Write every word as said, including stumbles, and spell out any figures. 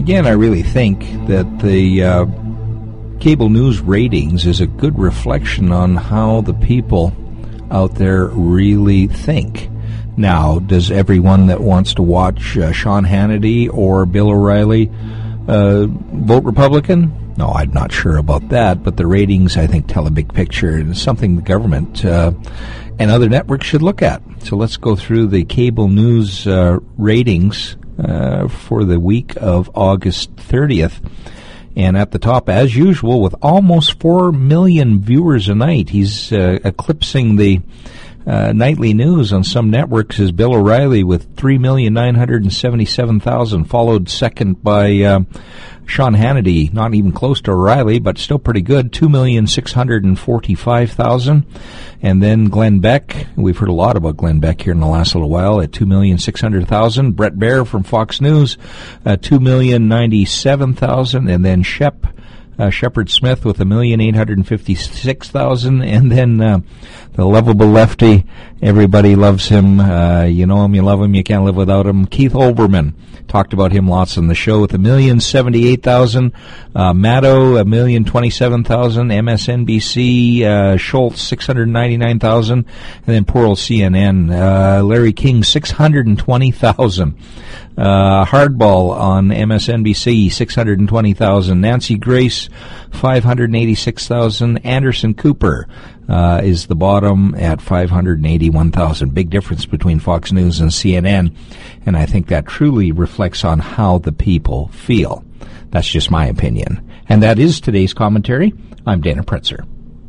Again, I really think that the uh, cable news ratings is a good reflection on how the people out there really think. Now, does everyone that wants to watch uh, Sean Hannity or Bill O'Reilly uh, vote Republican? No, I'm not sure about that, but the ratings, I think, tell a big picture, and it's something the government uh, and other networks should look at. So let's go through the cable news uh, ratings uh, for the week of August thirtieth. And at the top, as usual, with almost four million viewers a night, he's uh, eclipsing the uh, nightly news on some networks, is Bill O'Reilly with three million nine hundred seventy-seven thousand, followed second by uh, Sean Hannity, not even close to O'Reilly, but still pretty good, two million six hundred forty-five thousand. And then Glenn Beck, we've heard a lot about Glenn Beck here in the last little while, at two million six hundred thousand. Brett Baer from Fox News, uh, two million ninety-seven thousand. And then Shep, uh, Shepard Smith with one million eight hundred fifty-six thousand. And then uh, the lovable lefty, everybody loves him. Uh, you know him, you love him, you can't live without him. Keith Olbermann. Talked about him lots on the show with one million seventy-eight thousand. Uh, Maddow, one million twenty-seven thousand. M S N B C, uh, Schultz, six hundred ninety-nine thousand. And then poor old C N N, uh, Larry King, six hundred twenty thousand. Uh, Hardball on M S N B C, six hundred twenty thousand. Nancy Grace, five hundred eighty-six thousand. Anderson Cooper uh, is the bottom at five hundred eighty-one thousand. Big difference between Fox News and C N N, and I think that truly reflects on how the people feel. That's just my opinion. And that is today's commentary. I'm Dana Pretzer.